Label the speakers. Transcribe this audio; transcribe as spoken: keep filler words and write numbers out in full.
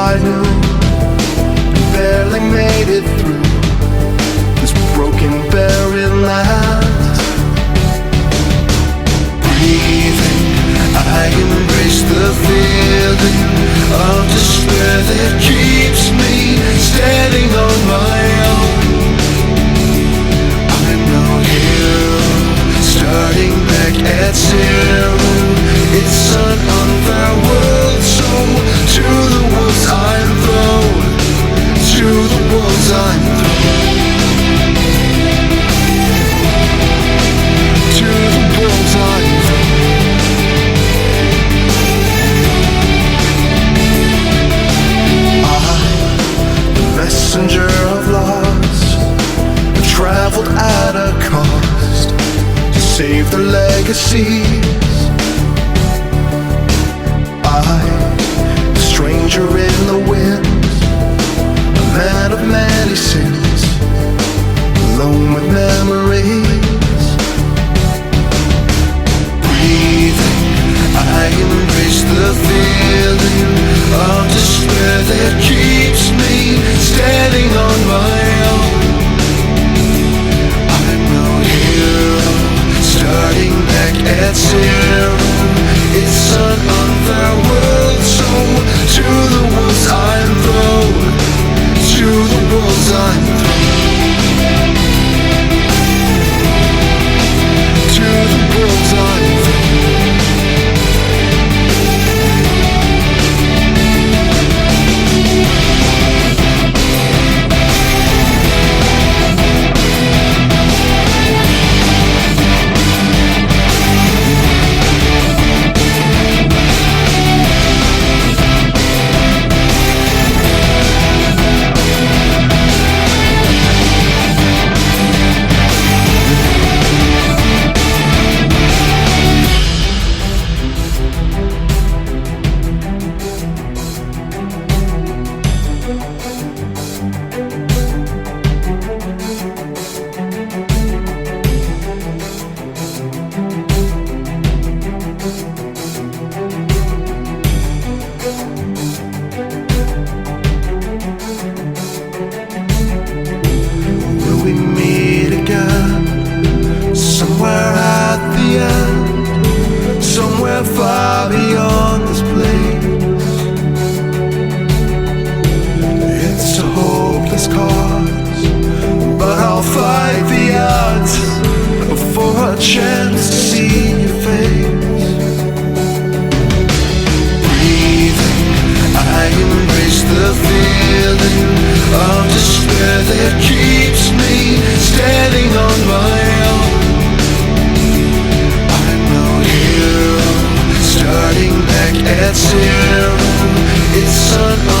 Speaker 1: I knew, barely made it through this broken, buried land. Breathing, I embrace the feeling of despair that keeps me standing on my own. I'm no hero, starting back at zero. It's an unfair world, so to the wolves I'm thrown, to the wolves I'm thrown, to the wolves I'm thrown. I'm the messenger of loss, traveled at a cost to save the legacies. I, a stranger in the wind, a man of many sins, alone with memories. Breathing, I embrace the feeling of despair that keeps me standing on my own. I'm no hero, starting back at zero. It's an unfair world, so to the wolves I'm thrown, to the wolves I'm thrown, to the wolves I'm thrown. We meet again, somewhere at the end, somewhere far beyond this place. It's a hopeless cause, but I'll fight the odds for a chance to see your face. Breathing, I embrace the feeling of despair that keeps me standing on my own. I'm no hero, starting back at zero. It's an